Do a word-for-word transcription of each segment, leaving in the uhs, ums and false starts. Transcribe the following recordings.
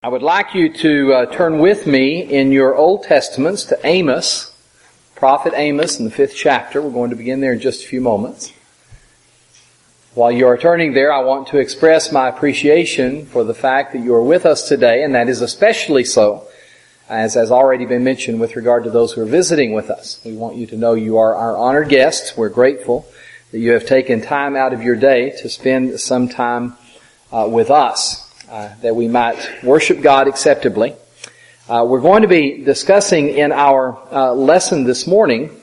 I would like you to uh, turn with me in your Old Testaments to Amos, Prophet Amos in the fifth chapter. We're going to begin there in just a few moments. While you are turning there, I want to express my appreciation for the fact that you are with us today, and that is especially so, as has already been mentioned with regard to those who are visiting with us. We want you to know you are our honored guests. We're grateful that you have taken time out of your day to spend some time uh, with us. Uh, that we might worship God acceptably. Uh, we're going to be discussing in our uh, lesson this morning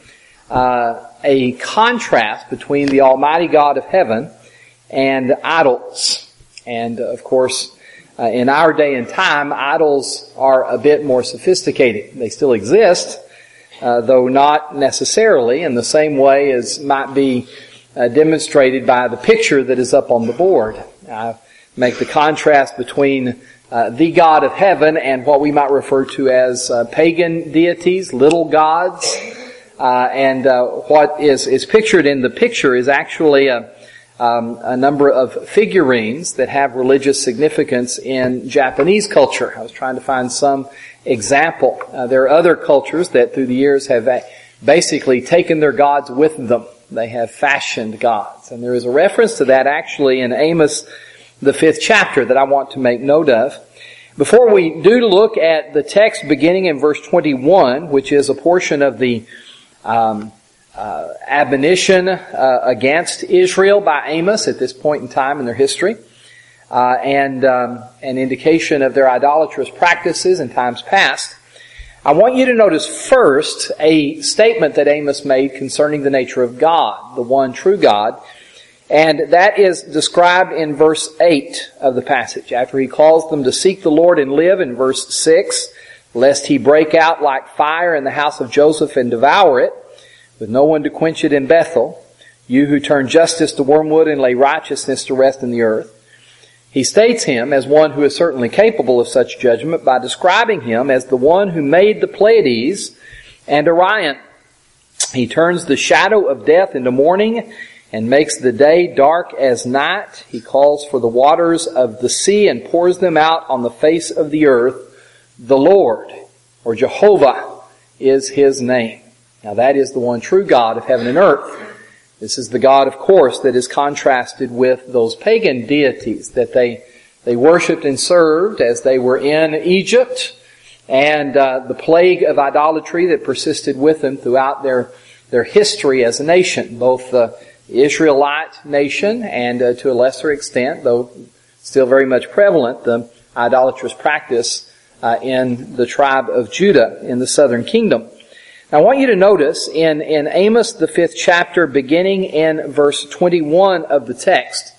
uh, a contrast between the Almighty God of heaven and idols. And of course, uh, in our day and time, idols are a bit more sophisticated. They still exist, uh, though not necessarily in the same way as might be uh, demonstrated by the picture that is up on the board. Uh, make the contrast between uh, the God of heaven and what we might refer to as uh, pagan deities, little gods. Uh, and uh, what is, is pictured in the picture is actually a, um, a number of figurines that have religious significance in Japanese culture. I was trying to find some example. Uh, there are other cultures that through the years have basically taken their gods with them. They have fashioned gods. And there is a reference to that actually in Amos the fifth chapter that I want to make note of. Before we do look at the text beginning in verse twenty-one, which is a portion of the um, uh, admonition uh, against Israel by Amos at this point in time in their history, uh, and um, an indication of their idolatrous practices in times past, I want you to notice first a statement that Amos made concerning the nature of God, the one true God. And that is described in verse eight of the passage. After he calls them to seek the Lord and live in verse six, lest he break out like fire in the house of Joseph and devour it, with no one to quench it in Bethel, you who turn justice to wormwood and lay righteousness to rest in the earth. He states him as one who is certainly capable of such judgment by describing him as the one who made the Pleiades and Orion. He turns the shadow of death into morning and makes the day dark as night. He calls for the waters of the sea and pours them out on the face of the earth. The Lord, or Jehovah, is His name. Now that is the one true God of heaven and earth. This is the God, of course, that is contrasted with those pagan deities that they they worshipped and served as they were in Egypt, and uh, the plague of idolatry that persisted with them throughout their their history as a nation, both the Israelite nation and uh, to a lesser extent, though still very much prevalent, the idolatrous practice uh, in the tribe of Judah in the southern kingdom. Now I want you to notice in, in Amos the fifth chapter beginning in verse twenty-one of the text,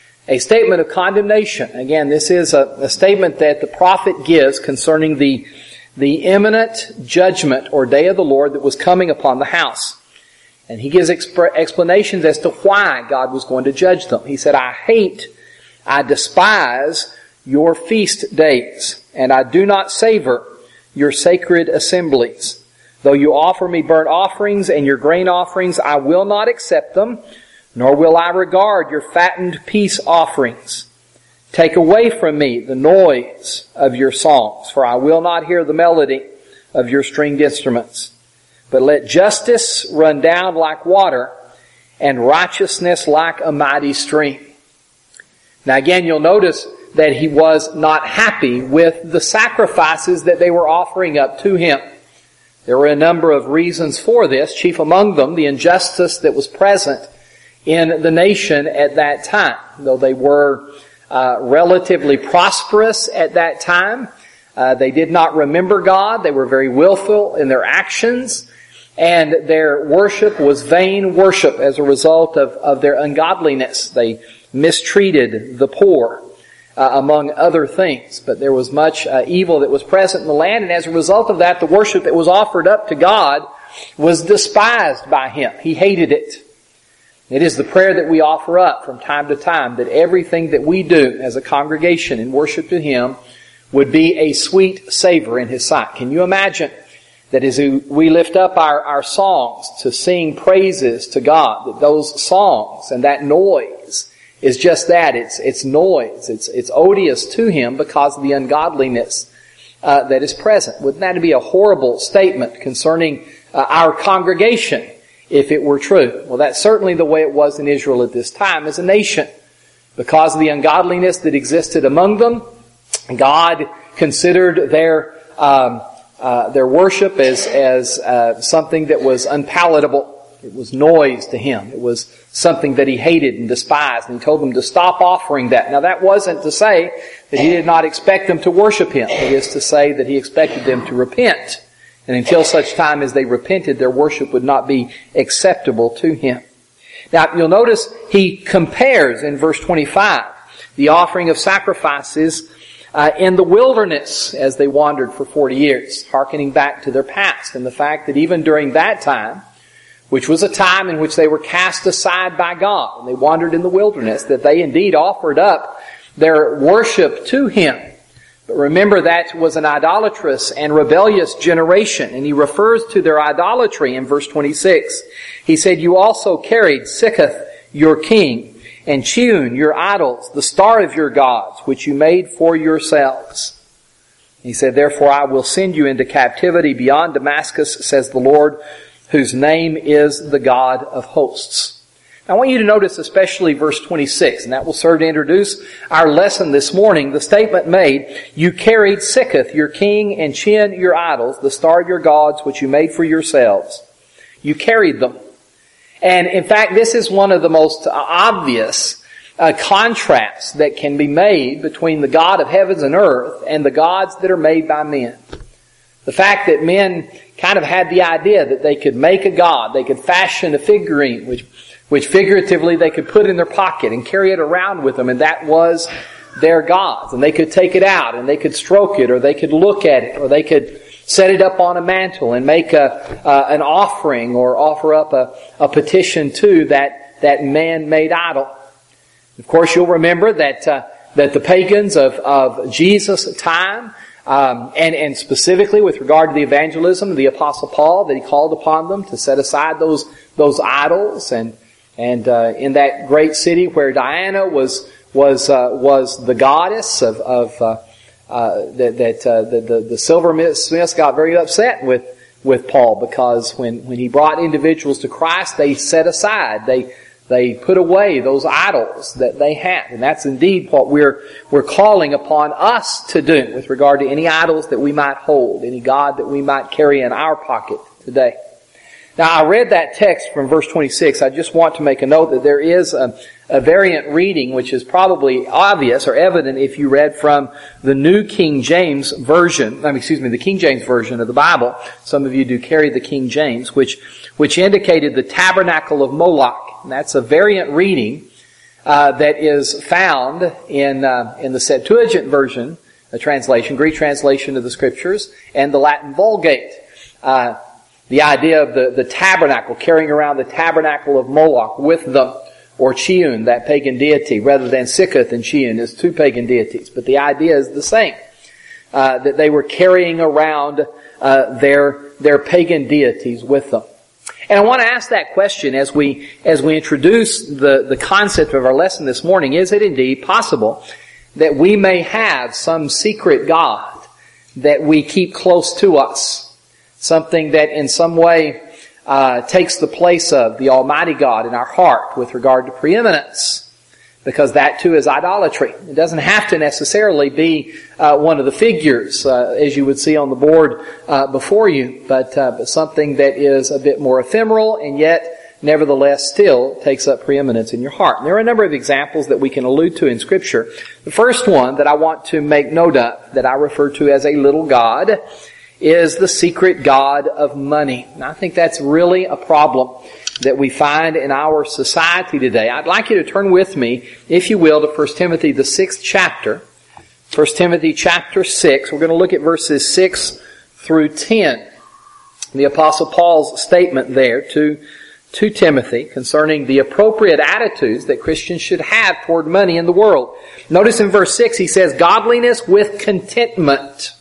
a statement of condemnation. Again, this is a, a statement that the prophet gives concerning the, the imminent judgment or day of the Lord that was coming upon the house. And he gives exp- explanations as to why God was going to judge them. He said, I hate, I despise your feast days, and I do not savor your sacred assemblies. Though you offer me burnt offerings and your grain offerings, I will not accept them, nor will I regard your fattened peace offerings. Take away from me the noise of your songs, for I will not hear the melody of your stringed instruments. But let justice run down like water and righteousness like a mighty stream. Now again, you'll notice that he was not happy with the sacrifices that they were offering up to him. There were a number of reasons for this, chief among them the injustice that was present in the nation at that time. Though they were uh, relatively prosperous at that time, uh, they did not remember God. They were very willful in their actions. And their worship was vain worship as a result of, of their ungodliness. They mistreated the poor, uh, among other things. But there was much uh, evil that was present in the land, and as a result of that, the worship that was offered up to God was despised by Him. He hated it. It is the prayer that we offer up from time to time, that everything that we do as a congregation in worship to Him would be a sweet savor in His sight. Can you imagine that as we lift up our, our songs to sing praises to God, that those songs and that noise is just that. It's, it's noise. It's, it's odious to him because of the ungodliness uh, that is present. Wouldn't that be a horrible statement concerning uh, our congregation if it were true? Well, that's certainly the way it was in Israel at this time as a nation. Because of the ungodliness that existed among them, God considered their um, uh, their worship as as uh, something that was unpalatable. It was noise to him. It was something that he hated and despised, and he told them to stop offering that. Now, that wasn't to say that he did not expect them to worship him. It is to say that he expected them to repent, and until such time as they repented, their worship would not be acceptable to him. Now, you'll notice he compares in verse twenty-five the offering of sacrifices uh, in the wilderness as they wandered for forty years, hearkening back to their past, and the fact that even during that time, which was a time in which they were cast aside by God, and they wandered in the wilderness, that they indeed offered up their worship to him. But remember, that was an idolatrous and rebellious generation, and he refers to their idolatry in verse twenty-six. He said, "You also carried Sikkuth, your king, and Chiun, your idols, the star of your gods, which you made for yourselves." He said, "Therefore I will send you into captivity beyond Damascus, says the Lord, whose name is the God of hosts." I want you to notice especially verse twenty-six, and that will serve to introduce our lesson this morning. The statement made, "You carried Sikkuth, your king, and Chiun, your idols, the star of your gods, which you made for yourselves." You carried them. And in fact, this is one of the most obvious uh, contrasts that can be made between the God of heavens and earth and the gods that are made by men. The fact that men kind of had the idea that they could make a god, they could fashion a figurine, which which figuratively they could put in their pocket and carry it around with them, and that was their gods. And they could take it out, and they could stroke it, or they could look at it, or they could set it up on a mantle and make a uh, an offering or offer up a, a petition to that, that man-made idol. Of course, you'll remember that uh, that the pagans of, of Jesus' time, Um, and, and specifically with regard to the evangelism of the Apostle Paul, that he called upon them to set aside those those idols, and and uh, in that great city where Diana was was uh, was the goddess of of uh, uh, that that uh, the, the the silversmiths got very upset with with Paul, because when when he brought individuals to Christ, they set aside they. They put away those idols that they had. And that's indeed what we're we're calling upon us to do with regard to any idols that we might hold, any god that we might carry in our pocket today. Now, I read that text from verse twenty-six. I just want to make a note that there is a, a variant reading which is probably obvious or evident if you read from the New King James Version, I mean, excuse me, the King James Version of the Bible. Some of you do carry the King James, which which indicated the tabernacle of Moloch. And that's a variant reading uh, that is found in uh, in the Septuagint version, a translation, Greek translation of the Scriptures, and the Latin Vulgate. Uh, the idea of the, the tabernacle, carrying around the tabernacle of Moloch with them, or Chiun, that pagan deity, rather than Sikkuth and Chiun as two pagan deities. But the idea is the same, uh, that they were carrying around uh, their their pagan deities with them. And I want to ask that question as we as we introduce the, the concept of our lesson this morning. Is it indeed possible that we may have some secret God that we keep close to us? Something that in some way uh, takes the place of the Almighty God in our heart with regard to preeminence. Because that too is idolatry. It doesn't have to necessarily be uh, one of the figures, uh, as you would see on the board uh, before you, but, uh, but something that is a bit more ephemeral and yet nevertheless still takes up preeminence in your heart. And there are a number of examples that we can allude to in Scripture. The first one that I want to make note of, that I refer to as a little god, is the secret god of money. And I think that's really a problem that we find in our society today. I'd like you to turn with me, if you will, to First Timothy, the sixth chapter. First Timothy chapter six. We're going to look at verses six through ten. The Apostle Paul's statement there to, to Timothy concerning the appropriate attitudes that Christians should have toward money in the world. Notice in verse six he says, "Godliness with contentment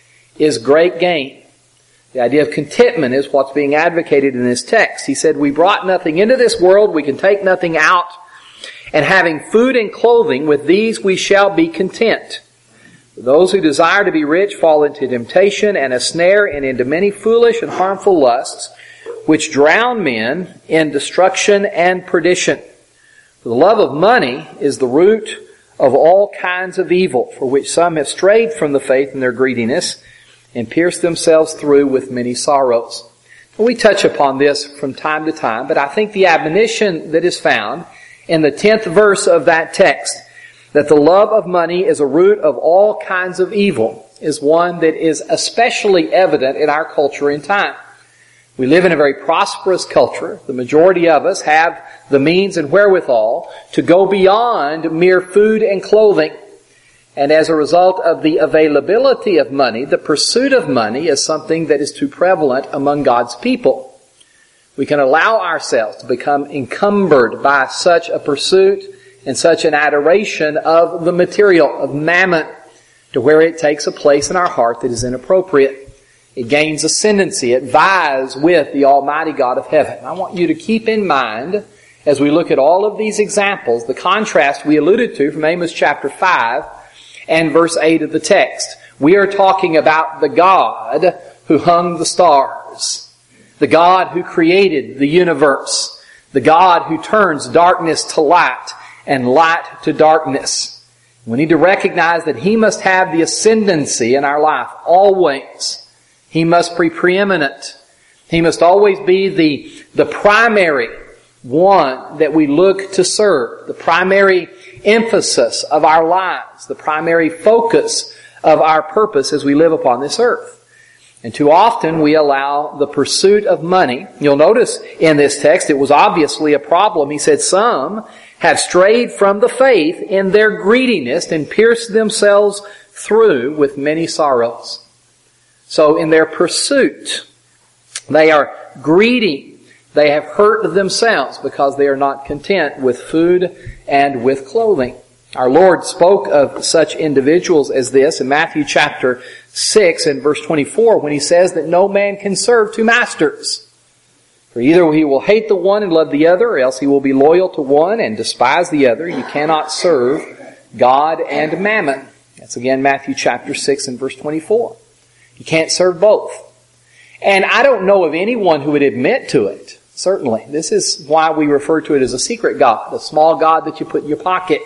is great gain." The idea of contentment is what's being advocated in this text. He said, "We brought nothing into this world, we can take nothing out, And having food and clothing, with these we shall be content. Those who desire to be rich fall into temptation and a snare and into many foolish and harmful lusts, which drown men in destruction and perdition. For the love of money is the root of all kinds of evil, for which some have strayed from the faith in their greediness and pierced themselves through with many sorrows. We touch upon this from time to time, but I think the admonition that is found in the tenth verse of that text, that the love of money is a root of all kinds of evil, is one that is especially evident in our culture and time. We live in a very prosperous culture. The majority of us have the means and wherewithal to go beyond mere food and clothing. And as a result of the availability of money, the pursuit of money is something that is too prevalent among God's people. We can allow ourselves to become encumbered by such a pursuit and such an adoration of the material, of mammon, to where it takes a place in our heart that is inappropriate. It gains ascendancy. It vies with the Almighty God of heaven. I want you to keep in mind, as we look at all of these examples, the contrast we alluded to from Amos chapter five and verse eight of the text. We are talking about the God who hung the stars, the God who created the universe, the God who turns darkness to light and light to darkness. We need to recognize that He must have the ascendancy in our life always. He must be preeminent. He must always be the, the primary one that we look to serve, the primary emphasis of our lives, the primary focus of our purpose as we live upon this earth. And too often we allow the pursuit of money. You'll notice in this text it was obviously a problem. He said, some have strayed from the faith in their greediness and pierced themselves through with many sorrows. So in their pursuit, they are greedy. They have hurt themselves because they are not content with food and with clothing. Our Lord spoke of such individuals as this in Matthew chapter six and verse twenty-four when He says that no man can serve two masters. For either he will hate the one and love the other, or else he will be loyal to one and despise the other. You cannot serve God and mammon. That's again Matthew chapter six and verse twenty-four. You can't serve both. And I don't know of anyone who would admit to it. Certainly. This is why we refer to it as a secret God, a small God that you put in your pocket.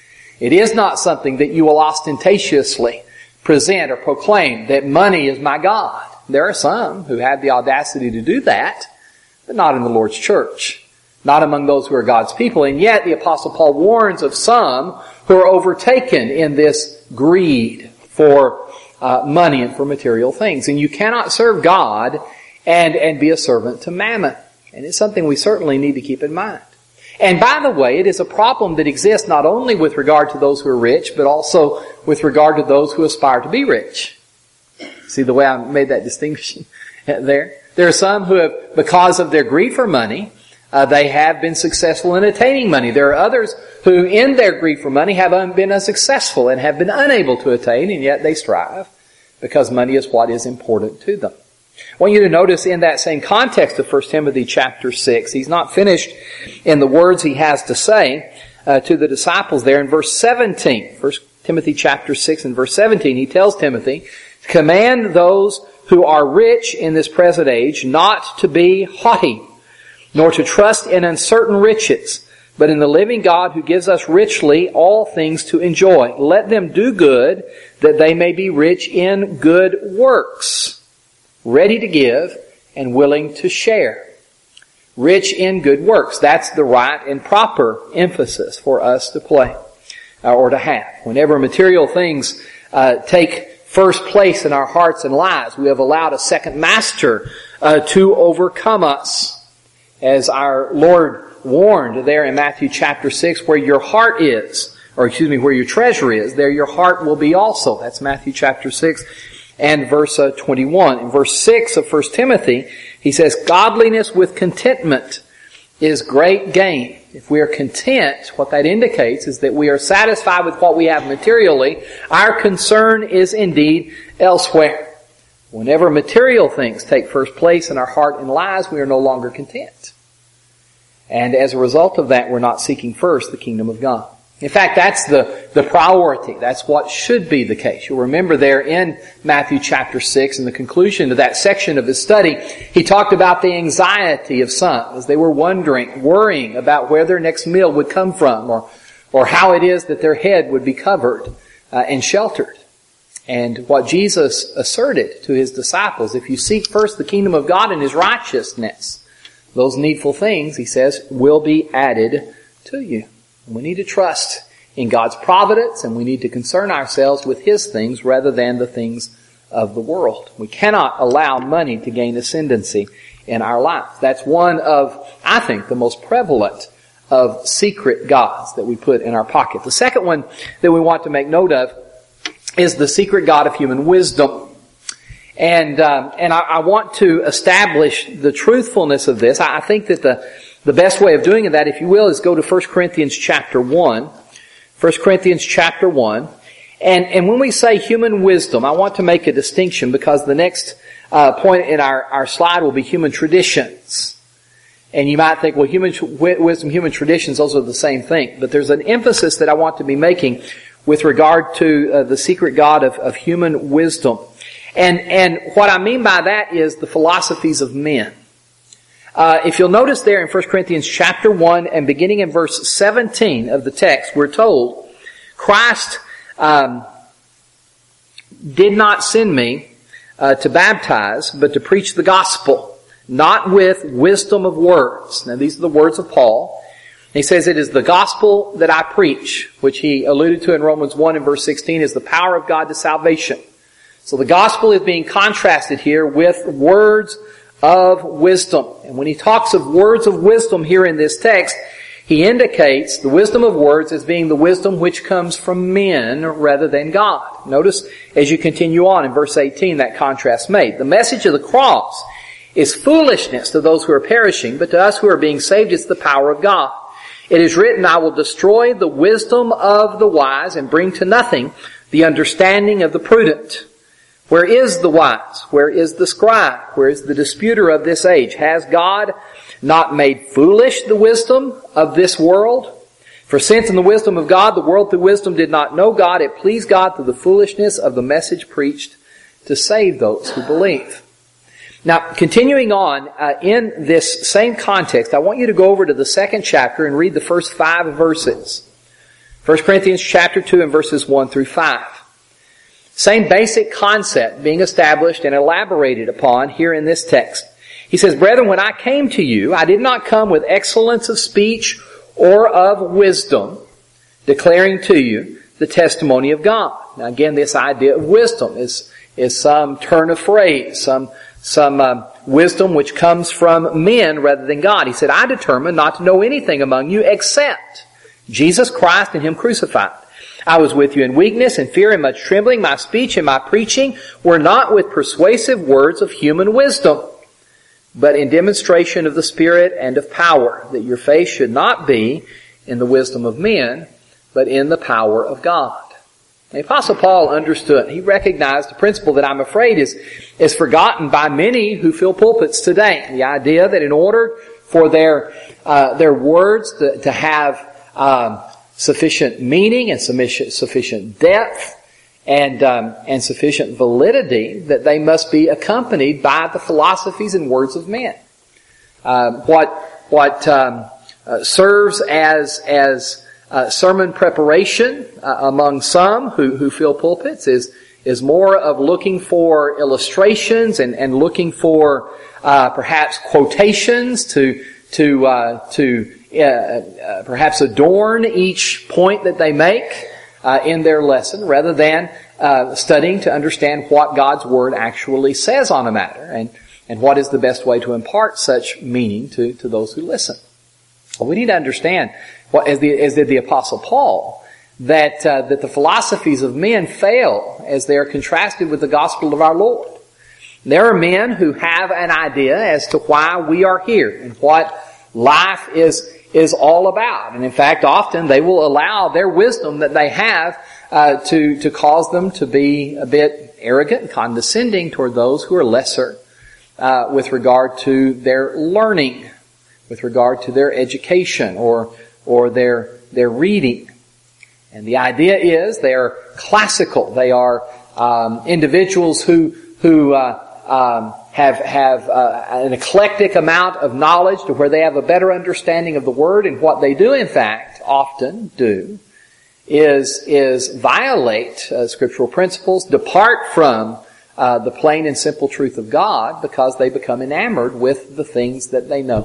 It is not something that you will ostentatiously present or proclaim that money is my God. There are some who have the audacity to do that, but not in the Lord's church. Not among those who are God's people. And yet the Apostle Paul warns of some who are overtaken in this greed for uh, money and for material things. And you cannot serve God and, and be a servant to mammon. And it's something we certainly need to keep in mind. And by the way, it is a problem that exists not only with regard to those who are rich, but also with regard to those who aspire to be rich. See the way I made that distinction there? There are some who have, because of their greed for money, uh, they have been successful in attaining money. There are others who, in their greed for money, have been unsuccessful and have been unable to attain, and yet they strive because money is what is important to them. I want you to notice in that same context of First Timothy chapter six, he's not finished in the words he has to say uh, to the disciples there in verse seventeen. First Timothy chapter six and verse seventeen, he tells Timothy, command those who are rich in this present age not to be haughty, nor to trust in uncertain riches, but in the living God who gives us richly all things to enjoy. Let them do good, that they may be rich in good works, ready to give and willing to share. Rich in good works. That's the right and proper emphasis for us to play uh, or to have. Whenever material things uh, take first place in our hearts and lives, we have allowed a second master uh, to overcome us. As our Lord warned there in Matthew chapter six, where your heart is, or excuse me, where your treasure is, there your heart will be also. That's Matthew chapter six and verse twenty-one. In verse six of First Timothy, he says, godliness with contentment is great gain. If we are content, what that indicates is that we are satisfied with what we have materially. Our concern is indeed elsewhere. Whenever material things take first place in our heart and lives, we are no longer content. And as a result of that, we're not seeking first the kingdom of God. In fact, that's the, the priority. That's what should be the case. You'll remember there in Matthew chapter six, in the conclusion of that section of his study, he talked about the anxiety of some as they were wondering, worrying about where their next meal would come from, or, or how it is that their head would be covered uh, and sheltered. And what Jesus asserted to his disciples, if you seek first the kingdom of God and his righteousness, those needful things, he says, will be added to you. We need to trust in God's providence, and we need to concern ourselves with his things rather than the things of the world. We cannot allow money to gain ascendancy in our lives. That's one of, I think, the most prevalent of secret gods that we put in our pocket. The second one that we want to make note of is the secret god of human wisdom. And um, and I, I want to establish the truthfulness of this. I, I think that the The best way of doing that, if you will, is go to First Corinthians chapter one. First Corinthians chapter one. And, and when we say human wisdom, I want to make a distinction because the next uh, point in our, our slide will be human traditions. And you might think, well, human wisdom, human traditions, those are the same thing. But there's an emphasis that I want to be making with regard to uh, the secret God of, of human wisdom. And, and what I mean by that is the philosophies of men. Uh, if you'll notice there in First Corinthians chapter one and beginning in verse seventeen of the text, we're told, Christ um, did not send me uh, to baptize, but to preach the gospel, not with wisdom of words. Now these are the words of Paul. He says it is the gospel that I preach, which he alluded to in Romans one and verse sixteen, is the power of God to salvation. So the gospel is being contrasted here with words of wisdom. And when he talks of words of wisdom here in this text, he indicates the wisdom of words as being the wisdom which comes from men rather than God. Notice as you continue on in verse eighteen that contrast made. The message of the cross is foolishness to those who are perishing, but to us who are being saved it's the power of God. It is written, I will destroy the wisdom of the wise and bring to nothing the understanding of the prudent. Where is the wise? Where is the scribe? Where is the disputer of this age? Has God not made foolish the wisdom of this world? For since in the wisdom of God, the world through wisdom did not know God, it pleased God through the foolishness of the message preached to save those who believe. Now, continuing on, uh, in this same context, I want you to go over to the second chapter and read the first five verses. First Corinthians chapter two and verses one through five. Same basic concept being established and elaborated upon here in this text. He says, Brethren, when I came to you, I did not come with excellence of speech or of wisdom, declaring to you the testimony of God. Now again, this idea of wisdom is, is some turn of phrase, some, some um, wisdom which comes from men rather than God. He said, I determined not to know anything among you except Jesus Christ and Him crucified. I was with you in weakness and fear and much trembling. My speech and my preaching were not with persuasive words of human wisdom, but in demonstration of the Spirit and of power, that your faith should not be in the wisdom of men, but in the power of God. The Apostle Paul understood. He recognized the principle that I'm afraid is, is forgotten by many who fill pulpits today. The idea that in order for their, uh, their words to, to have, um, sufficient meaning and sufficient, sufficient depth and, um, and sufficient validity, that they must be accompanied by the philosophies and words of men. Uh, what, what, um, uh, serves as, as, Uh, sermon preparation uh, among some who, who fill pulpits is is more of looking for illustrations and, and looking for uh, perhaps quotations to to uh, to uh, uh, perhaps adorn each point that they make uh, in their lesson, rather than uh, studying to understand what God's Word actually says on a matter, and and what is the best way to impart such meaning to to those who listen. Well, we need to understand, what, as, the, as did the Apostle Paul, that uh, that the philosophies of men fail as they are contrasted with the gospel of our Lord. There are men who have an idea as to why we are here and what life is is all about, and in fact, often they will allow their wisdom that they have uh, to to cause them to be a bit arrogant and condescending toward those who are lesser uh, with regard to their learning, with regard to their education or or their their reading. And the idea is they are classical. They are um, individuals who who uh, um, have have uh, an eclectic amount of knowledge to where they have a better understanding of the Word. And what they do, in fact, often do, is is violate uh, scriptural principles, depart from uh, the plain and simple truth of God, because they become enamored with the things that they know.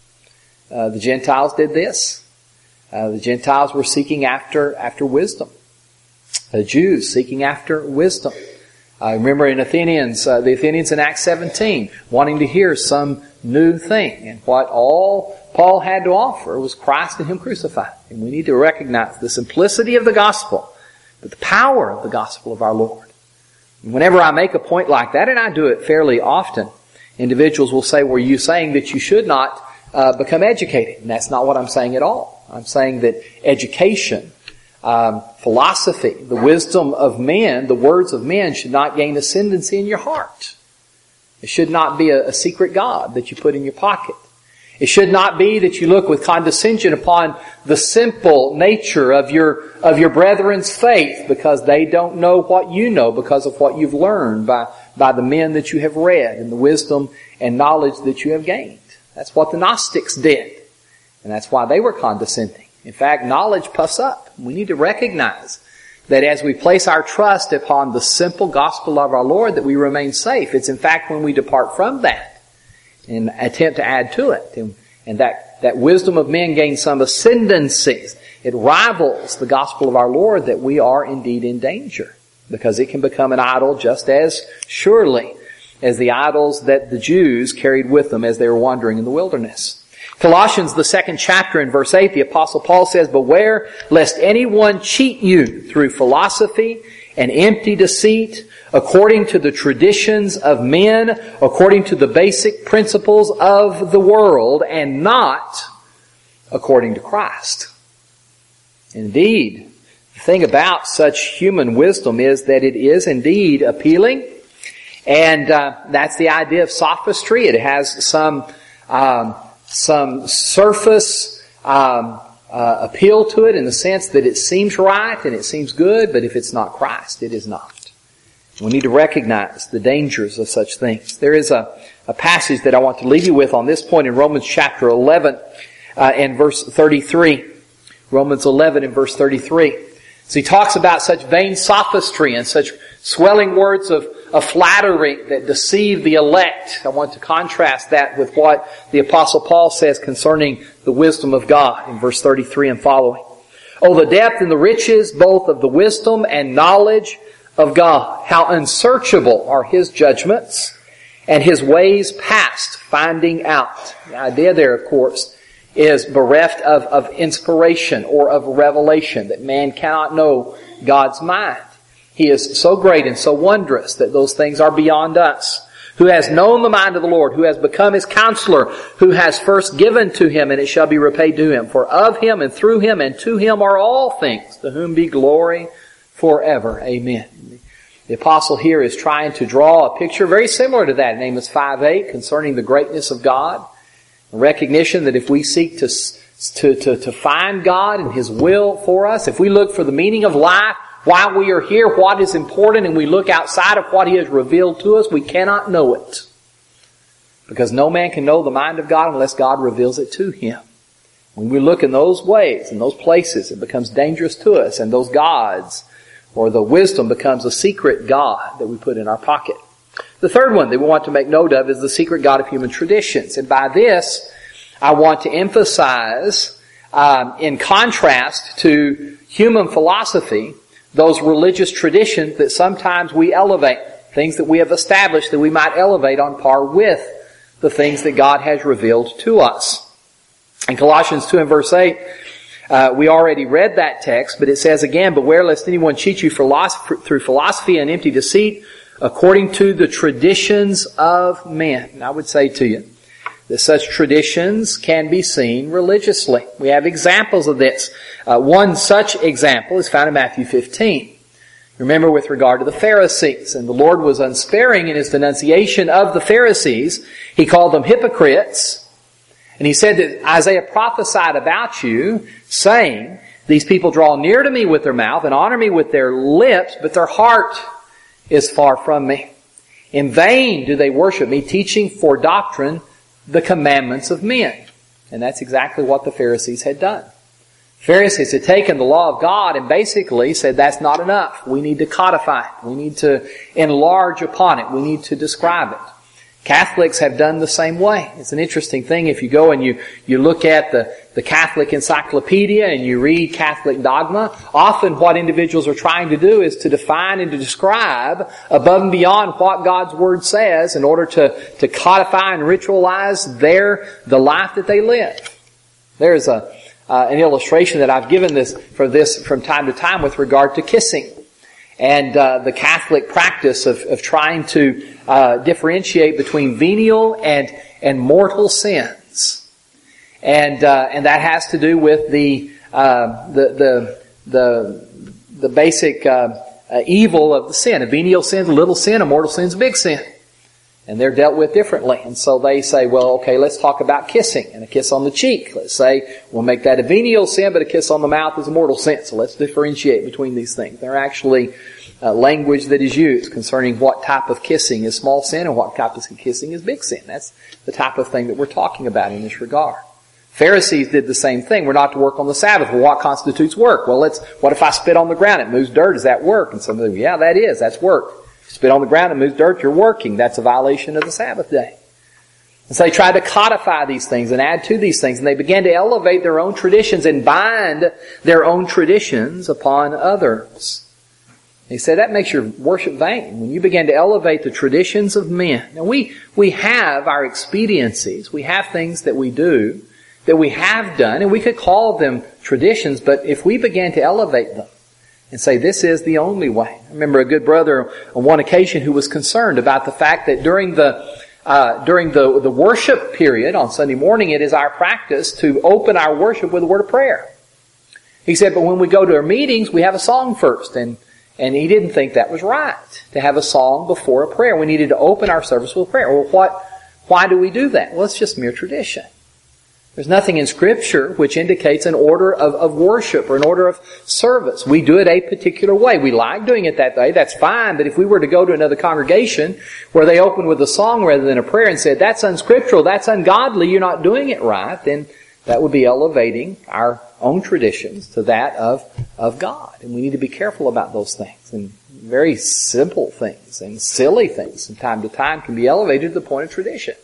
Uh, the Gentiles did this. Uh, the Gentiles were seeking after after wisdom. The Jews seeking after wisdom. I uh, remember in Athenians, uh, the Athenians in Acts seventeen, wanting to hear some new thing. And what all Paul had to offer was Christ and Him crucified. And we need to recognize the simplicity of the gospel, but the power of the gospel of our Lord. And whenever I make a point like that, and I do it fairly often, individuals will say, were you saying that you should not uh, become educated? And that's not what I'm saying at all. I'm saying that education, um, philosophy, the wisdom of men, the words of men should not gain ascendancy in your heart. It should not be a, a secret God that you put in your pocket. It should not be that you look with condescension upon the simple nature of your of your brethren's faith because they don't know what you know because of what you've learned by, by the men that you have read and the wisdom and knowledge that you have gained. That's what the Gnostics did. And that's why they were condescending. In fact, knowledge puffs up. We need to recognize that as we place our trust upon the simple gospel of our Lord, that we remain safe. It's in fact when we depart from that and attempt to add to it, and, and that, that wisdom of men gains some ascendancy, it rivals the gospel of our Lord, that we are indeed in danger, because it can become an idol just as surely as the idols that the Jews carried with them as they were wandering in the wilderness. Colossians, the second chapter, in verse eight, the Apostle Paul says, "Beware lest anyone cheat you through philosophy and empty deceit, according to the traditions of men, according to the basic principles of the world, and not according to Christ." Indeed, the thing about such human wisdom is that it is indeed appealing, and uh, that's the idea of sophistry. It has some um, some surface um, uh, appeal to it in the sense that it seems right and it seems good, but if it's not Christ, it is not. We need to recognize the dangers of such things. There is a, a passage that I want to leave you with on this point in Romans chapter eleven uh, and verse thirty-three. Romans eleven and verse thirty-three. So he talks about such vain sophistry and such swelling words of, of flattery that deceive the elect. I want to contrast that with what the Apostle Paul says concerning the wisdom of God in verse thirty-three and following. "Oh, the depth and the riches both of the wisdom and knowledge of God. How unsearchable are His judgments and His ways past finding out." The idea there, of course, is bereft of, of inspiration or of revelation, that man cannot know God's mind. He is so great and so wondrous that those things are beyond us. Who has known the mind of the Lord, who has become His counselor, who has first given to Him, and it shall be repaid to Him. For of Him and through Him and to Him are all things, to whom be glory forever. Amen. The apostle here is trying to draw a picture very similar to that in Amos five eight concerning the greatness of God. A recognition that if we seek to, to, to, to find God and His will for us, if we look for the meaning of life, why we are here, what is important, and we look outside of what He has revealed to us, we cannot know it. Because no man can know the mind of God unless God reveals it to him. When we look in those ways, in those places, it becomes dangerous to us, and those gods, or the wisdom, becomes a secret God that we put in our pocket. The third one that we want to make note of is the secret God of human traditions. And by this, I want to emphasize, um, in contrast to human philosophy, those religious traditions that sometimes we elevate, things that we have established that we might elevate on par with the things that God has revealed to us. In Colossians two and verse eight, uh, we already read that text, but it says again, "Beware lest anyone cheat you through philosophy and empty deceit, according to the traditions of men." And I would say to you that such traditions can be seen religiously. We have examples of this. Uh, one such example is found in Matthew fifteen. Remember, with regard to the Pharisees, and the Lord was unsparing in His denunciation of the Pharisees. He called them hypocrites. And he said that Isaiah prophesied about you, saying, these people draw near to me with their mouth and honor me with their lips, but their heart is far from me. In vain do they worship me, teaching for doctrine the commandments of men. And that's exactly what the Pharisees had done. Pharisees had taken the law of God and basically said that's not enough. We need to codify it. We need to enlarge upon it. We need to describe it. Catholics have done the same way. It's an interesting thing if you go and you, you look at the, the Catholic Encyclopedia and you read Catholic dogma, often what individuals are trying to do is to define and to describe above and beyond what God's Word says in order to, to codify and ritualize their, the life that they live. There's a, uh, an illustration that I've given this, for this from time to time with regard to kissing. And uh, the Catholic practice of, of trying to uh, differentiate between venial and and mortal sins, and uh, and that has to do with the uh, the the the the basic uh, uh, evil of the sin. A venial sin is a little sin, a mortal sin is a big sin, and they're dealt with differently. And so they say, well, okay, let's talk about kissing and a kiss on the cheek. Let's say we'll make that a venial sin, but a kiss on the mouth is a mortal sin. So let's differentiate between these things. They're actually uh, language that is used concerning what type of kissing is small sin and what type of kissing is big sin. That's the type of thing that we're talking about in this regard. Pharisees did the same thing. We're not to work on the Sabbath. Well, what constitutes work? Well, let's, what if I spit on the ground? It moves dirt. Is that work? And somebody, yeah, that is. That's work. Spit on the ground and moves dirt, you're working. That's a violation of the Sabbath day. And so they tried to codify these things and add to these things, and they began to elevate their own traditions and bind their own traditions upon others. He said that makes your worship vain. When you begin to elevate the traditions of men. Now we, we have our expediencies. We have things that we do, that we have done, and we could call them traditions, but if we began to elevate them, and say, this is the only way. I remember a good brother on one occasion who was concerned about the fact that during the uh, during the, the worship period on Sunday morning, it is our practice to open our worship with a word of prayer. He said, but when we go to our meetings, we have a song first. And, and he didn't think that was right, to have a song before a prayer. We needed to open our service with prayer. Well, what, why do we do that? Well, it's just mere tradition. There's nothing in Scripture which indicates an order of, of worship or an order of service. We do it a particular way. We like doing it that way. That's fine. But if we were to go to another congregation where they opened with a song rather than a prayer and said, that's unscriptural, that's ungodly, you're not doing it right, then that would be elevating our own traditions to that of, of God. And we need to be careful about those things. And very simple things and silly things from time to time can be elevated to the point of tradition.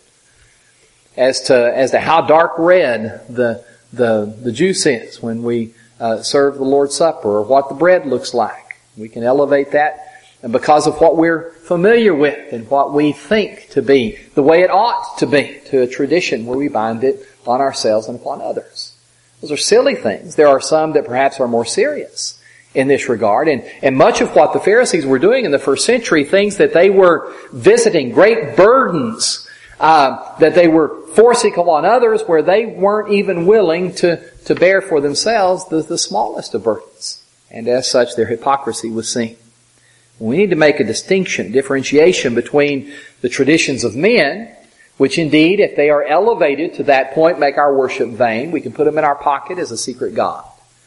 As to as to how dark red the the the juice is when we uh, serve the Lord's Supper, or what the bread looks like, we can elevate that, and because of what we're familiar with and what we think to be the way it ought to be, to a tradition where we bind it on ourselves and upon others. Those are silly things. There are some that perhaps are more serious in this regard, and and much of what the Pharisees were doing in the first century, things that they were visiting, great burdens. Uh, that they were forcing upon others where they weren't even willing to, to bear for themselves the, the smallest of burdens. And as such, their hypocrisy was seen. We need to make a distinction, differentiation between the traditions of men, which indeed, if they are elevated to that point, make our worship vain. We can put them in our pocket as a secret God.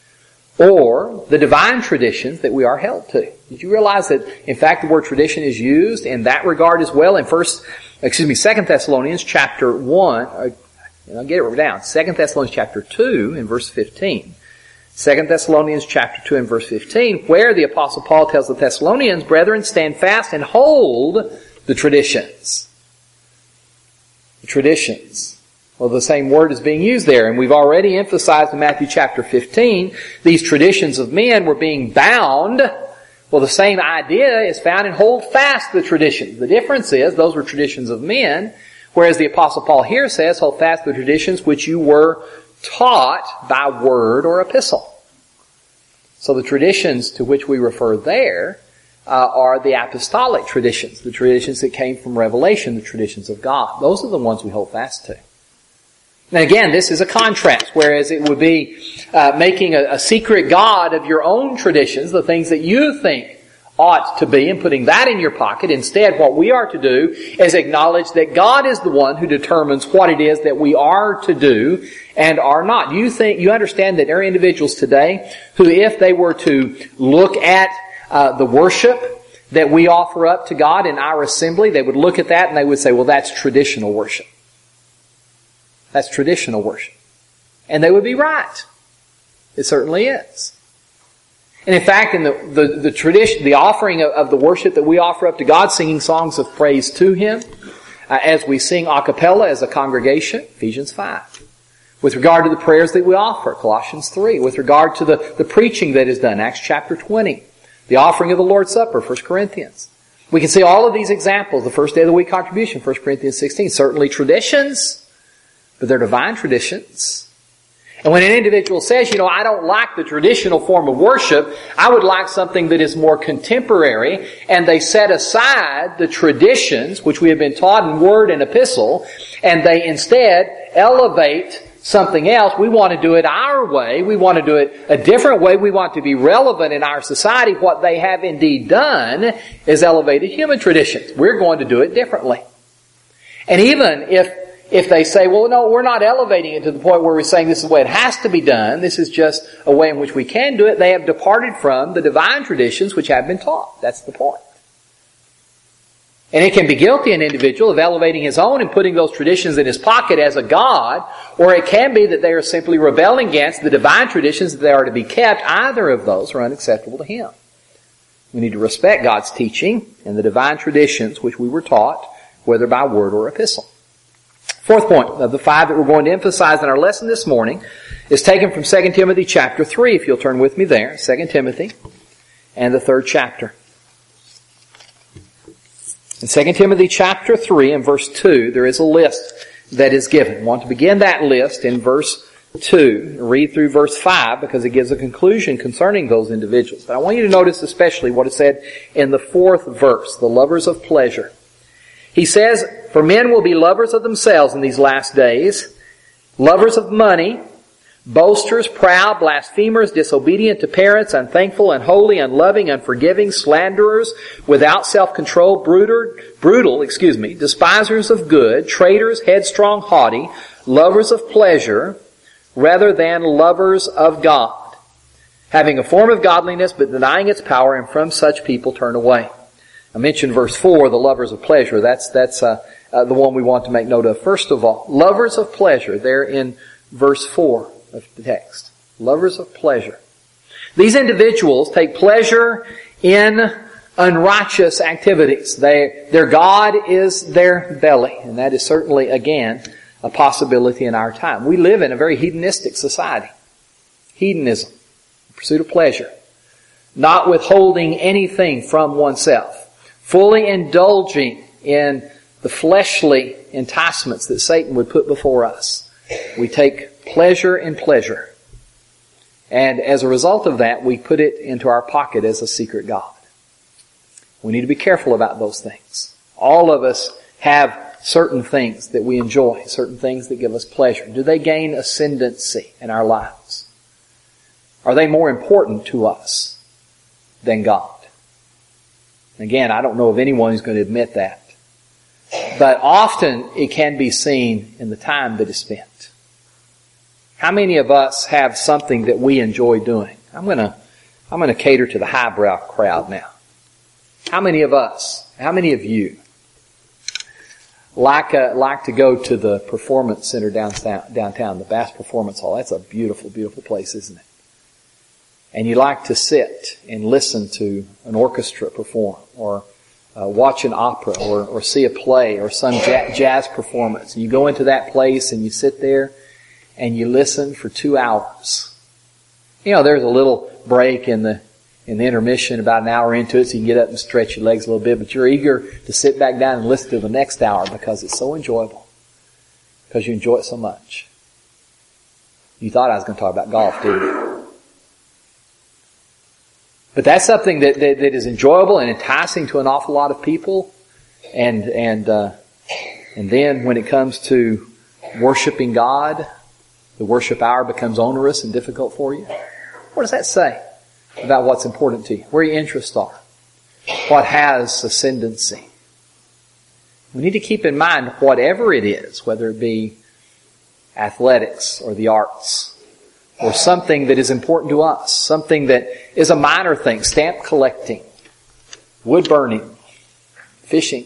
Or the divine traditions that we are held to. Did you realize that, in fact, the word tradition is used in that regard as well in first, excuse me, Second Thessalonians chapter one, uh, I'll get it down, Second Thessalonians chapter two and verse fifteen. Second Thessalonians chapter two and verse fifteen, where the Apostle Paul tells the Thessalonians, brethren, stand fast and hold the traditions. The traditions. Well, the same word is being used there, and we've already emphasized in Matthew chapter fifteen, these traditions of men were being bound. Well, the same idea is found in hold fast the traditions. The difference is, those were traditions of men, whereas the Apostle Paul here says, hold fast the traditions which you were taught by word or epistle. So the traditions to which we refer there uh, are the apostolic traditions, the traditions that came from revelation, the traditions of God. Those are the ones we hold fast to. Now again, this is a contrast, whereas it would be uh, making a, a secret God of your own traditions, the things that you think ought to be and putting that in your pocket. Instead, what we are to do is acknowledge that God is the one who determines what it is that we are to do and are not. You think, you understand that there are individuals today who, if they were to look at uh, the worship that we offer up to God in our assembly, they would look at that and they would say, well, that's traditional worship. That's traditional worship. And they would be right. It certainly is. And in fact, in the, the, the tradition, the offering of, of the worship that we offer up to God, singing songs of praise to Him, uh, as we sing a cappella as a congregation, Ephesians five. With regard to the prayers that we offer, Colossians three. With regard to the, the preaching that is done, Acts chapter twenty. The offering of the Lord's Supper, First Corinthians. We can see all of these examples. The first day of the week contribution, First Corinthians sixteen. Certainly traditions, but they're divine traditions. And when an individual says, you know, I don't like the traditional form of worship, I would like something that is more contemporary, and they set aside the traditions which we have been taught in word and epistle, and they instead elevate something else. We want to do it our way. We want to do it a different way. We want to be relevant in our society. What they have indeed done is elevated human traditions. We're going to do it differently. And even if If they say, well, no, we're not elevating it to the point where we're saying this is the way it has to be done, this is just a way in which we can do it, they have departed from the divine traditions which have been taught. That's the point. And it can be guilty an individual of elevating his own and putting those traditions in his pocket as a god, or it can be that they are simply rebelling against the divine traditions that they are to be kept. Either of those are unacceptable to him. We need to respect God's teaching and the divine traditions which we were taught, whether by word or epistle. Fourth point of the five that we're going to emphasize in our lesson this morning is taken from Second Timothy chapter three, if you'll turn with me there. Second Timothy and the third chapter. In Second Timothy chapter three and verse two, there is a list that is given. I want to begin that list in verse two. Read through verse five because it gives a conclusion concerning those individuals. But I want you to notice especially what is said in the fourth verse, the lovers of pleasure. He says, for men will be lovers of themselves in these last days, lovers of money, boasters, proud, blasphemers, disobedient to parents, unthankful, unholy, unloving, unforgiving, slanderers, without self-control, brutal, brutal, excuse me, despisers of good, traitors, headstrong, haughty, lovers of pleasure, rather than lovers of God, having a form of godliness but denying its power, and from such people turn away. I mentioned verse four, the lovers of pleasure. That's that's uh, uh, the one we want to make note of. First of all, lovers of pleasure, there in verse four of the text. Lovers of pleasure. These individuals take pleasure in unrighteous activities. They, their God is their belly, and that is certainly, again, a possibility in our time. We live in a very hedonistic society. Hedonism, pursuit of pleasure, not withholding anything from oneself. Fully indulging in the fleshly enticements that Satan would put before us. We take pleasure in pleasure. And as a result of that, we put it into our pocket as a secret God. We need to be careful about those things. All of us have certain things that we enjoy, certain things that give us pleasure. Do they gain ascendancy in our lives? Are they more important to us than God? Again, I don't know of anyone who's going to admit that. But often it can be seen in the time that is spent. How many of us have something that we enjoy doing? I'm going to, I'm going to cater to the highbrow crowd now. How many of us, how many of you like, uh, like to go to the Performance Center downtown, downtown, the Bass Performance Hall? That's a beautiful, beautiful place, isn't it? And you like to sit and listen to an orchestra perform, or uh, watch an opera, or, or see a play, or some jazz performance. And you go into that place and you sit there and you listen for two hours. You know, there's a little break in the in the intermission, about an hour into it, so you can get up and stretch your legs a little bit, but you're eager to sit back down and listen to the next hour because it's so enjoyable. Because you enjoy it so much. You thought I was going to talk about golf, didn't you? But that's something that, that, that is enjoyable and enticing to an awful lot of people. And, and, uh, and then when it comes to worshiping God, the worship hour becomes onerous and difficult for you. What does that say about what's important to you? Where your interests are? what has ascendancy. We need to keep in mind whatever it is, whether it be athletics or the arts, or something that is important to us, something that is a minor thing, stamp collecting, wood burning, fishing.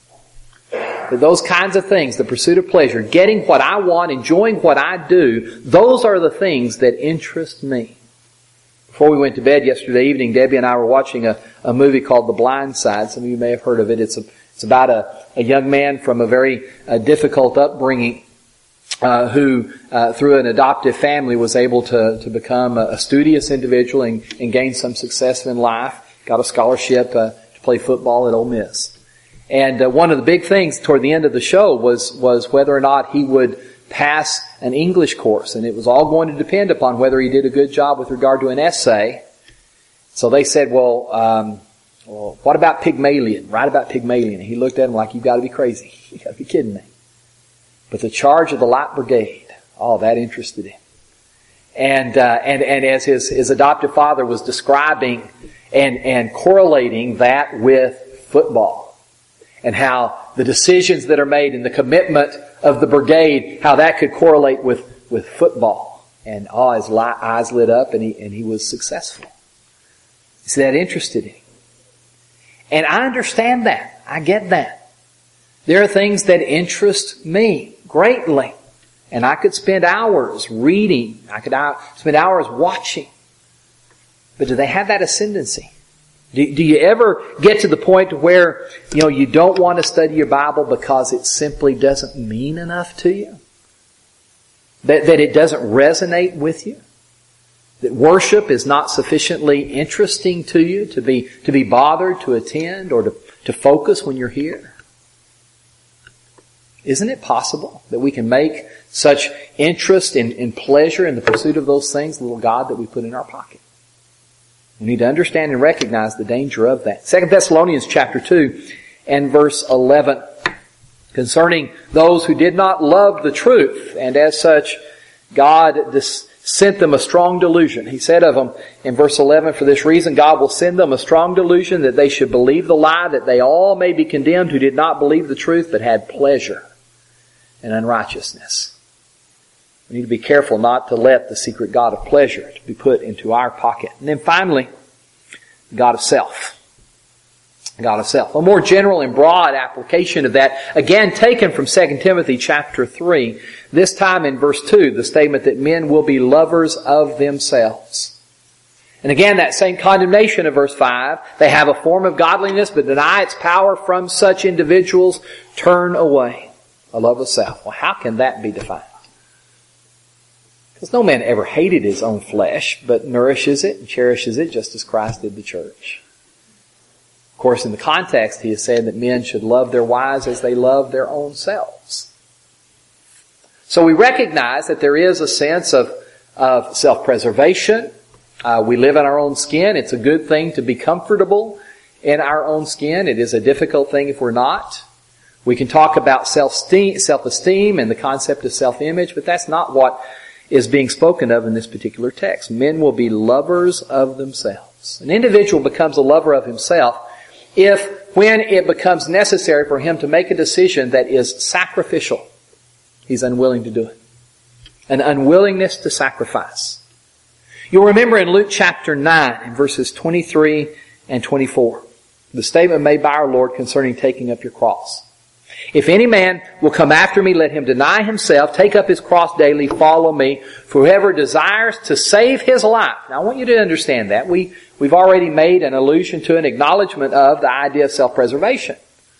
Those kinds of things, the pursuit of pleasure, getting what I want, enjoying what I do, those are the things that interest me. Before we went to bed yesterday evening, Debbie and I were watching a, a movie called The Blind Side. Some of you may have heard of it. It's a, it's about a, a young man from a very uh, difficult upbringing uh, who, uh, through an adoptive family, was able to, to become a, a studious individual and, and gain some success in life. Got a scholarship uh, to play football at Ole Miss. And uh, one of the big things toward the end of the show was was whether or not he would pass an English course. And it was all going to depend upon whether he did a good job with regard to an essay. So they said, well, um, well what about Pygmalion? Write about Pygmalion. And he looked at him like, you've got to be crazy. You've got to be kidding me. But the charge of the Light Brigade, oh, that interested him. And uh, and and as his, his adoptive father was describing and, and correlating that with football, and how the decisions that are made and the commitment of the brigade, how that could correlate with, with football. And oh, his eyes lit up and he, and he was successful. See, that interested him. And I understand that. I get that. There are things that interest me greatly. And I could spend hours reading. I could spend hours watching. But do they have that ascendancy? Do, do you ever get to the point where, you know, you don't want to study your Bible because it simply doesn't mean enough to you? That, that it doesn't resonate with you? That worship is not sufficiently interesting to you to be, to be bothered to attend or to, to focus when you're here? Isn't it possible that we can make such interest and, and pleasure in the pursuit of those things the little God that we put in our pocket? We need to understand and recognize the danger of that. Second Thessalonians chapter two and verse eleven. Concerning those who did not love the truth, and as such, God dis- sent them a strong delusion. He said of them in verse eleven, for this reason God will send them a strong delusion that they should believe the lie, that they all may be condemned who did not believe the truth, but had pleasure in unrighteousness. We need to be careful not to let the secret God of pleasure to be put into our pocket. And then finally, the God of self. God of self. A more general and broad application of that, again taken from Second Timothy chapter three, this time in verse two, the statement that men will be lovers of themselves. And again, that same condemnation of verse five, they have a form of godliness but deny its power. From such individuals turn away. A love of self. Well, how can that be defined? Because no man ever hated his own flesh, but nourishes it and cherishes it just as Christ did the church. Of course, in the context, he is saying that men should love their wives as they love their own selves. So we recognize that there is a sense of, of self-preservation. Uh, we live in our own skin. It's a good thing to be comfortable in our own skin. It is a difficult thing if we're not. We can talk about self-esteem, self-esteem and the concept of self-image, but that's not what is being spoken of in this particular text. Men will be lovers of themselves. An individual becomes a lover of himself if, when it becomes necessary for him to make a decision that is sacrificial, he's unwilling to do it. An unwillingness to sacrifice. You'll remember in Luke chapter nine, in verses twenty-three and twenty-four, the statement made by our Lord concerning taking up your cross. If any man will come after me, let him deny himself, take up his cross daily, follow me. For whoever desires to save his life. Now I want you to understand that. We, we've already made an allusion to an acknowledgement of the idea of self-preservation.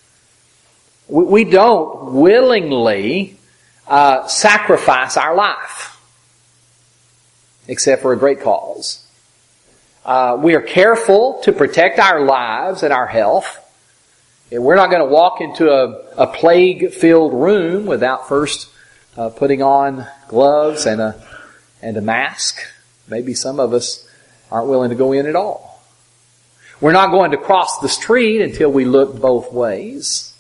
We, we don't willingly uh, sacrifice our life. Except for a great cause. Uh, we are careful to protect our lives and our health. We're not going to walk into a, a plague-filled room without first uh, putting on gloves and a and a mask. Maybe some of us aren't willing to go in at all. We're not going to cross the street until we look both ways.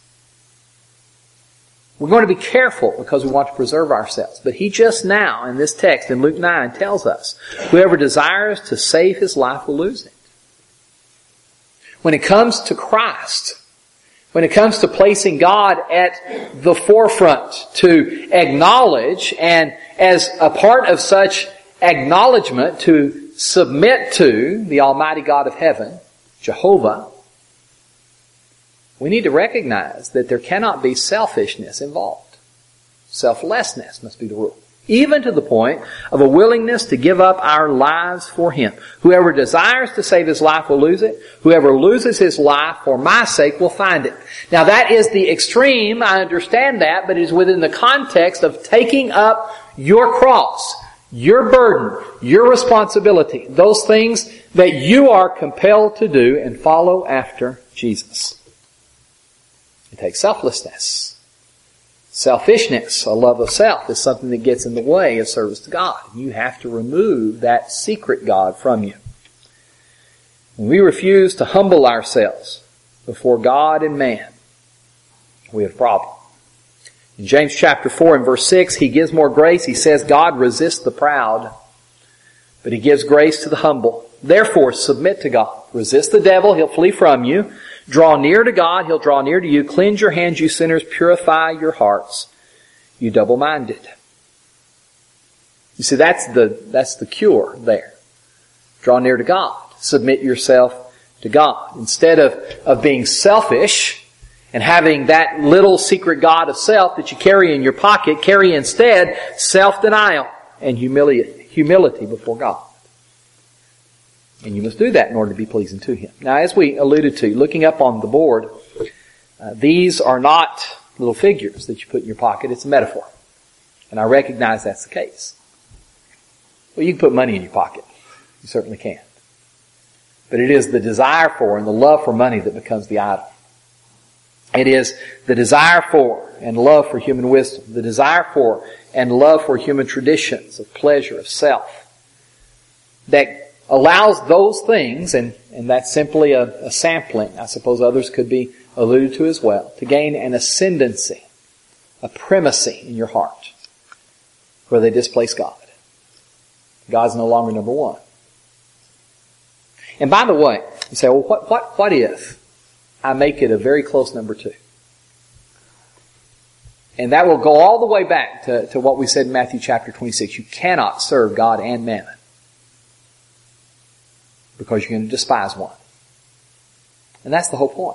We're going to be careful because we want to preserve ourselves. But he just now, in this text in Luke nine, tells us, whoever desires to save his life will lose it. when it comes to Christ, when it comes to placing God at the forefront, to acknowledge and as a part of such acknowledgement to submit to the Almighty God of heaven, Jehovah, we need to recognize that there cannot be selfishness involved. Selflessness must be the rule. Even to the point of a willingness to give up our lives for Him. Whoever desires to save his life will lose it. Whoever loses his life for my sake will find it. Now that is the extreme, I understand that, but it is within the context of taking up your cross, your burden, your responsibility, those things that you are compelled to do and follow after Jesus. It takes selflessness. Selfishness, a love of self, is something that gets in the way of service to God. You have to remove that secret God from you. When we refuse to humble ourselves before God and man, we have a problem. In James chapter four and verse six, he gives more grace. He says, God resists the proud, but He gives grace to the humble. Therefore, submit to God. Resist the devil, he'll flee from you. Draw near to God, He'll draw near to you. Cleanse your hands, you sinners. Purify your hearts, you double-minded. You see, that's the, that's the cure there. Draw near to God. Submit yourself to God. Instead of, of being selfish and having that little secret God of self that you carry in your pocket, carry instead self-denial and humility, humility before God. And you must do that in order to be pleasing to Him. Now, as we alluded to, looking up on the board, uh, these are not little figures that you put in your pocket. It's a metaphor. And I recognize that's the case. Well, you can put money in your pocket. You certainly can. But it is the desire for and the love for money that becomes the idol. It is the desire for and love for human wisdom, the desire for and love for human traditions of pleasure, of self, that allows those things, and, and that's simply a, a sampling, I suppose others could be alluded to as well, to gain an ascendancy, a primacy in your heart, where they displace God. God's no longer number one. And by the way, you say, well, what, what, what if I make it a very close number two? And that will go all the way back to, to what we said in Matthew chapter twenty-six. You cannot serve God and mammon, because you're going to despise one. And that's the whole point.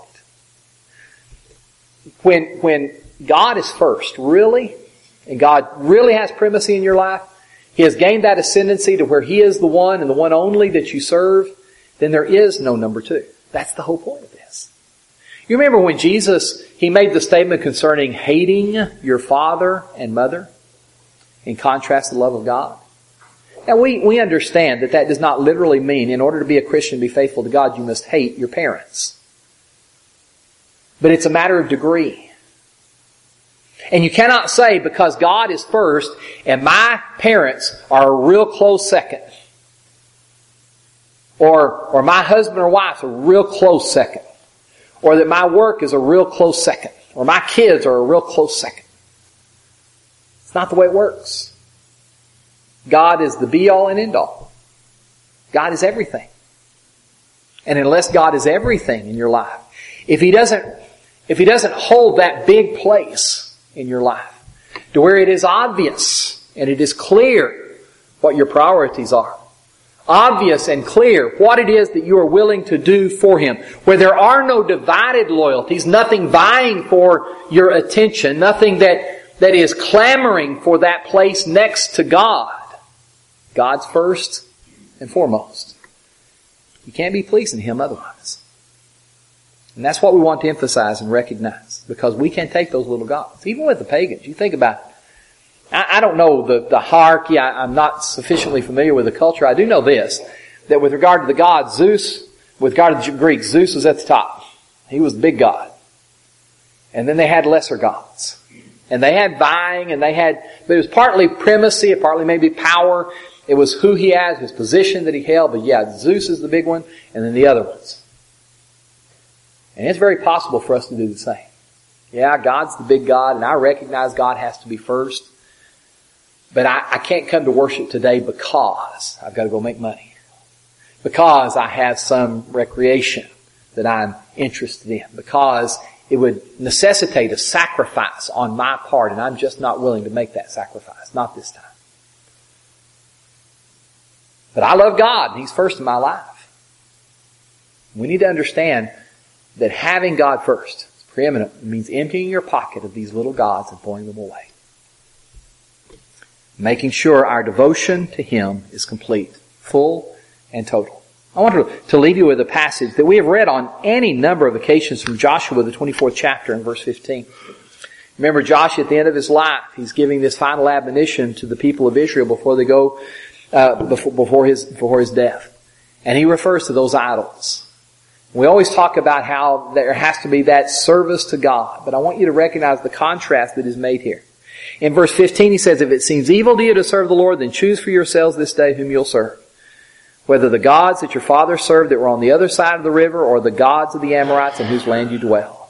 When, when God is first, really, and God really has primacy in your life, He has gained that ascendancy to where He is the one and the one only that you serve, then there is no number two. That's the whole point of this. You remember when Jesus, He made the statement concerning hating your father and mother, in contrast to the love of God? Now we, we understand that that does not literally mean in order to be a Christian and be faithful to God, you must hate your parents. But it's a matter of degree. And you cannot say because God is first and my parents are a real close second, or, or my husband or wife is a real close second, or that my work is a real close second, or my kids are a real close second. It's not the way it works. God is the be-all and end-all. God is everything. And unless God is everything in your life, if He doesn't, if He doesn't hold that big place in your life, to where it is obvious and it is clear what your priorities are, obvious and clear what it is that you are willing to do for Him, where there are no divided loyalties, nothing vying for your attention, nothing that, that is clamoring for that place next to God. God's first and foremost. You can't be pleasing Him otherwise. And that's what we want to emphasize and recognize, because we can take those little gods. Even with the pagans, you think about it. I, I don't know the, the hierarchy. I, I'm not sufficiently familiar with the culture. I do know this, that with regard to the gods, Zeus, with regard to the Greeks, Zeus was at the top. He was the big god. And then they had lesser gods. And they had vying, and they had, but it was partly primacy, partly maybe power. It was who he had, his position that he held. But yeah, Zeus is the big one, and then the other ones. And it's very possible for us to do the same. Yeah, God's the big God, and I recognize God has to be first. But I, I can't come to worship today because I've got to go make money. Because I have some recreation that I'm interested in, because it would necessitate a sacrifice on my part, and I'm just not willing to make that sacrifice. Not this time. But I love God, and He's first in my life. We need to understand that having God first is preeminent. It means emptying your pocket of these little gods and throwing them away. Making sure our devotion to Him is complete, full, and total. I want to, to leave you with a passage that we have read on any number of occasions from Joshua, the twenty-fourth chapter, and verse fifteen. Remember, Joshua, at the end of his life, he's giving this final admonition to the people of Israel before they go, uh, before, before his, before his death. And he refers to those idols. We always talk about how there has to be that service to God, but I want you to recognize the contrast that is made here. In verse fifteen, he says, if it seems evil to you to serve the Lord, then choose for yourselves this day whom you'll serve. Whether the gods that your fathers served that were on the other side of the river, or the gods of the Amorites in whose land you dwell.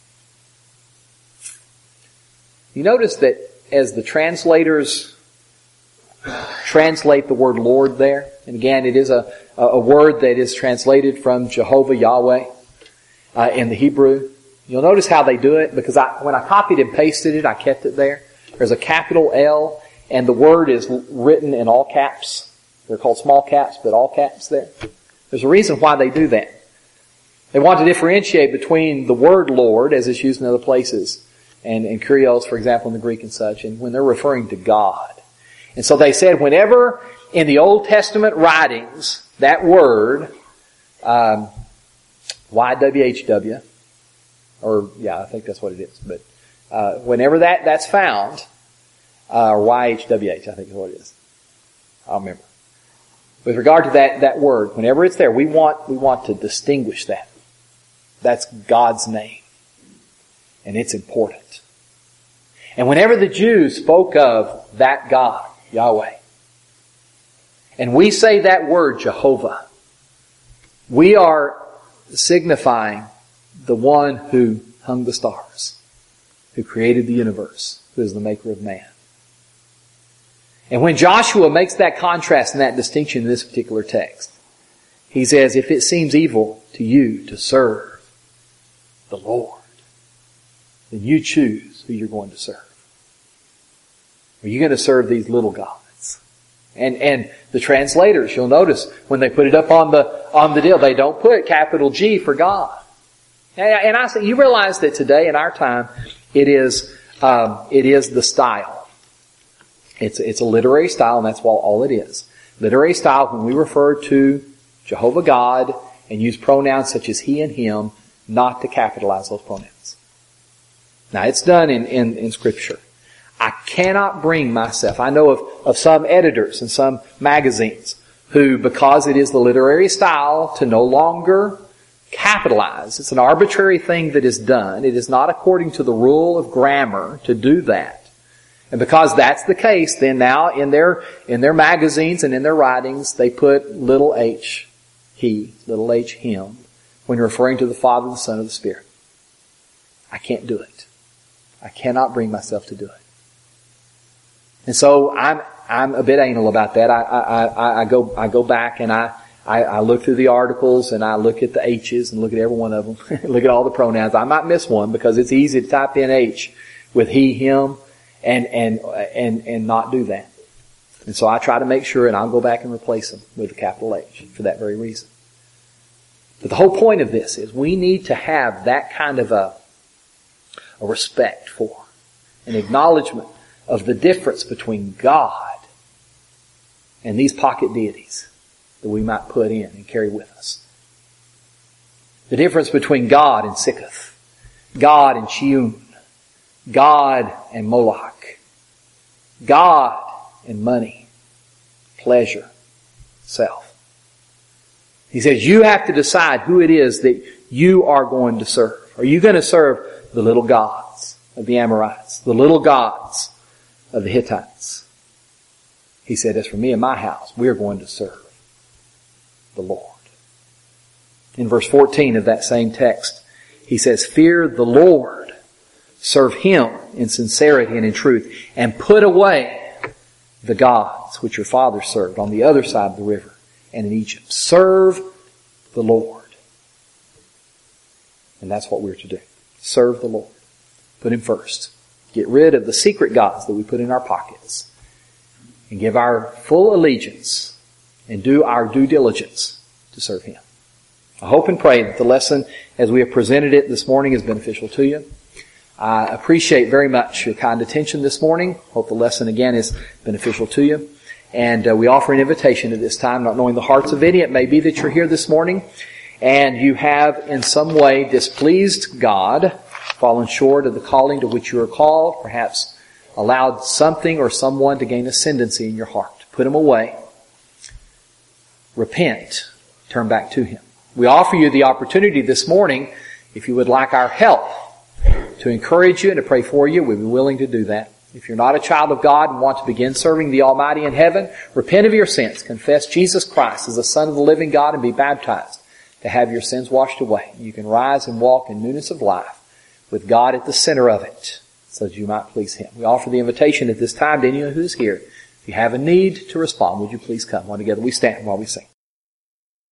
You notice that as the translators translate the word Lord there, and again it is a, a word that is translated from Jehovah, Yahweh, uh, in the Hebrew. You'll notice how they do it, because I, when I copied and pasted it, I kept it there. There's a capital L, and the word is written in all caps. They're called small caps, but all caps there. There's a reason why they do that. They want to differentiate between the word Lord, as it's used in other places, and, and kurios, for example, in the Greek and such, and when they're referring to God. And so they said whenever in the Old Testament writings, that word, um, Y W H W, or yeah, I think that's what it is, but uh, whenever that, that's found, uh, or Y H W H, I think is what it is. I'll remember. With regard to that, that word, whenever it's there, we want, we want to distinguish that. That's God's name. And it's important. And whenever the Jews spoke of that God, Yahweh, and we say that word, Jehovah, we are signifying the one who hung the stars, who created the universe, who is the maker of man. And when Joshua makes that contrast and that distinction in this particular text, he says, if it seems evil to you to serve the Lord, then you choose who you're going to serve. Are you going to serve these little gods? And, and the translators, you'll notice when they put it up on the, on the deal, they don't put capital G for God. And, and I say, you realize that today in our time, it is, um, it is the style. It's, it's a literary style, and that's all it is. Literary style, when we refer to Jehovah God and use pronouns such as he and him, not to capitalize those pronouns. Now, it's done in, in, in Scripture. I cannot bring myself, I know of, of some editors and some magazines who, because it is the literary style, to no longer capitalize. It's an arbitrary thing that is done. It is not according to the rule of grammar to do that. And because that's the case, then now in their, in their magazines and in their writings, they put little h, he, little h, him, when referring to the Father, the Son, and the Spirit. I can't do it. I cannot bring myself to do it. And so I'm, I'm a bit anal about that. I, I, I, I go, I go back and I, I, I look through the articles and I look at the H's and look at every one of them. Look at all the pronouns. I might miss one because it's easy to type in H with he, him, and, and, and, and not do that. And so I try to make sure, and I'll go back and replace them with a capital H for that very reason. But the whole point of this is we need to have that kind of a, a respect for, an acknowledgement of the difference between God and these pocket deities that we might put in and carry with us. The difference between God and Sikkoth, God and Chiun, God and Moloch, God and money, pleasure, self. He says you have to decide who it is that you are going to serve. Are you going to serve the little gods of the Amorites, the little gods of the Hittites? He said, as for me and my house, we are going to serve the Lord. In verse fourteen of that same text, he says, fear the Lord, serve Him in sincerity and in truth, and put away the gods which your fathers served on the other side of the river and in Egypt. Serve the Lord. And that's what we're to do. Serve the Lord. Put Him first. Get rid of the secret gods that we put in our pockets. And give our full allegiance and do our due diligence to serve Him. I hope and pray that the lesson as we have presented it this morning is beneficial to you. I appreciate very much your kind attention this morning. Hope the lesson again is beneficial to you. And uh, we offer an invitation at this time, not knowing the hearts of any. It may be that you're here this morning and you have in some way displeased God, fallen short of the calling to which you are called, perhaps allowed something or someone to gain ascendancy in your heart. Put Him away. Repent. Turn back to Him. We offer you the opportunity this morning, if you would like our help, to encourage you and to pray for you. We'd be willing to do that. If you're not a child of God and want to begin serving the Almighty in heaven, repent of your sins, confess Jesus Christ as the Son of the living God, and be baptized to have your sins washed away. You can rise and walk in newness of life with God at the center of it, so that you might please Him. We offer the invitation at this time to anyone who is here. If you have a need to respond, would you please come? While together we stand while we sing.